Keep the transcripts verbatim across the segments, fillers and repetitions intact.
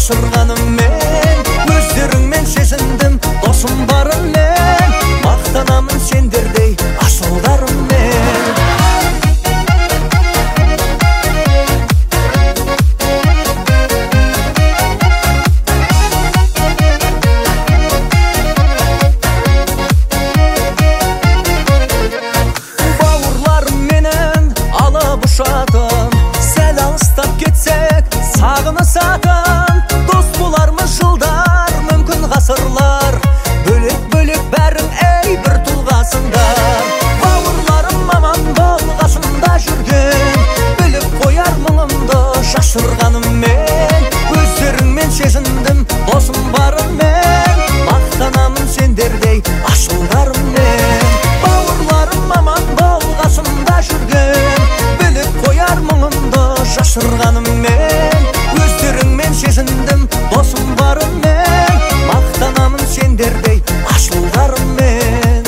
жашырғаным мен, өздеріңмен сезіндім досым барын мен, мақтанамын сендердей асылдарыммен. Ұшатын, сәл алыстап кетсек сағынысатын, дос болармыз жылдар, мүмкін ғасырлар, бөлек-бөлек бәрің әй бір тұлғасыңдар. Бауырларым аман болғасында жүрген, біліп қояр мұңымды жашырғаныммен, өздеріңмен сезіндім досым барыммен, мақтанамын сендердей асылдарыммен. Бауырларым аман болғасында жүрген, қояр мұңымды жашырғаныммен, өздеріңмен сезіндім досым барыммен, мақтанамын сендердей асылдарыммен.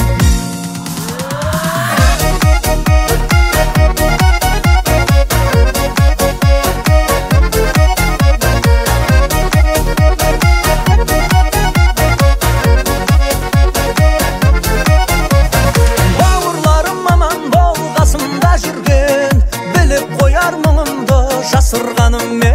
Бауырларым аман болғасында жүрген, қояр мұңымды жасырғаным